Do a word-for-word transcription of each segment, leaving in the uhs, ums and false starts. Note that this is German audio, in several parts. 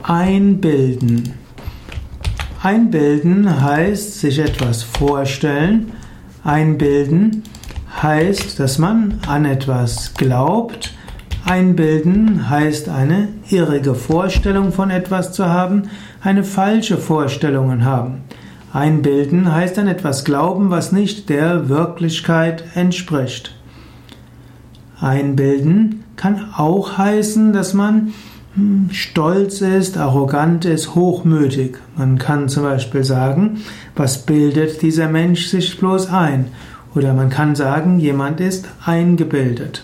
Einbilden. Einbilden heißt sich etwas vorstellen. Einbilden heißt, dass man an etwas glaubt. Einbilden heißt, eine irrige Vorstellung von etwas zu haben, eine falsche Vorstellung haben. Einbilden heißt an etwas glauben, was nicht der Wirklichkeit entspricht. Einbilden kann auch heißen, dass man stolz ist, arrogant ist, hochmütig. Man kann zum Beispiel sagen, was bildet dieser Mensch sich bloß ein? Oder man kann sagen, jemand ist eingebildet.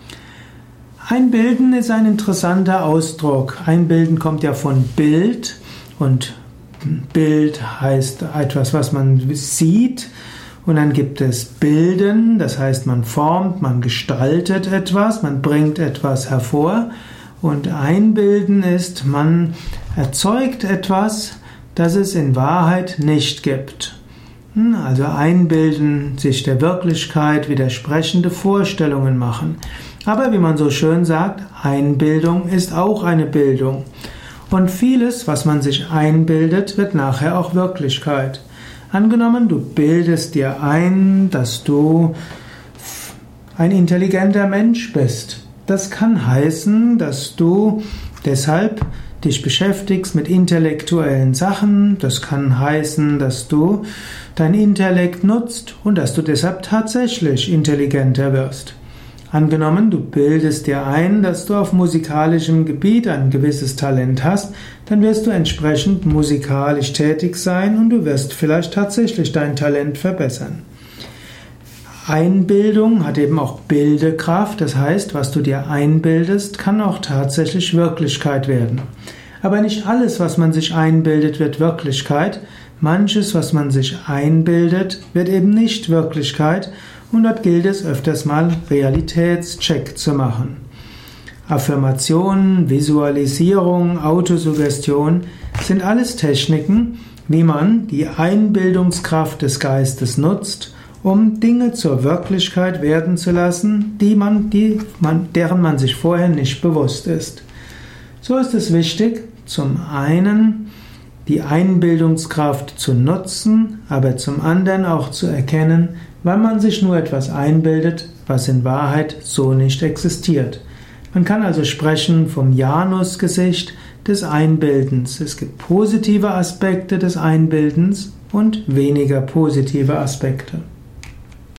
Einbilden ist ein interessanter Ausdruck. Einbilden kommt ja von Bild und Bild heißt etwas, was man sieht. Und dann gibt es Bilden, das heißt, man formt, man gestaltet etwas, man bringt etwas hervor. Und Einbilden ist, man erzeugt etwas, das es in Wahrheit nicht gibt. Also einbilden, sich der Wirklichkeit widersprechende Vorstellungen machen. Aber wie man so schön sagt, Einbildung ist auch eine Bildung. Und vieles, was man sich einbildet, wird nachher auch Wirklichkeit. Angenommen, du bildest dir ein, dass du ein intelligenter Mensch bist. Das kann heißen, dass du deshalb dich beschäftigst mit intellektuellen Sachen. Das kann heißen, dass du dein Intellekt nutzt und dass du deshalb tatsächlich intelligenter wirst. Angenommen, du bildest dir ein, dass du auf musikalischem Gebiet ein gewisses Talent hast, dann wirst du entsprechend musikalisch tätig sein und du wirst vielleicht tatsächlich dein Talent verbessern. Einbildung hat eben auch Bildekraft, das heißt, was du dir einbildest, kann auch tatsächlich Wirklichkeit werden. Aber nicht alles, was man sich einbildet, wird Wirklichkeit. Manches, was man sich einbildet, wird eben nicht Wirklichkeit und dort gilt es öfters mal Realitätscheck zu machen. Affirmation, Visualisierung, Autosuggestion sind alles Techniken, wie man die Einbildungskraft des Geistes nutzt, um Dinge zur Wirklichkeit werden zu lassen, die man, die man, deren man sich vorher nicht bewusst ist. So ist es wichtig, zum einen die Einbildungskraft zu nutzen, aber zum anderen auch zu erkennen, wann man sich nur etwas einbildet, was in Wahrheit so nicht existiert. Man kann also sprechen vom Janusgesicht des Einbildens. Es gibt positive Aspekte des Einbildens und weniger positive Aspekte.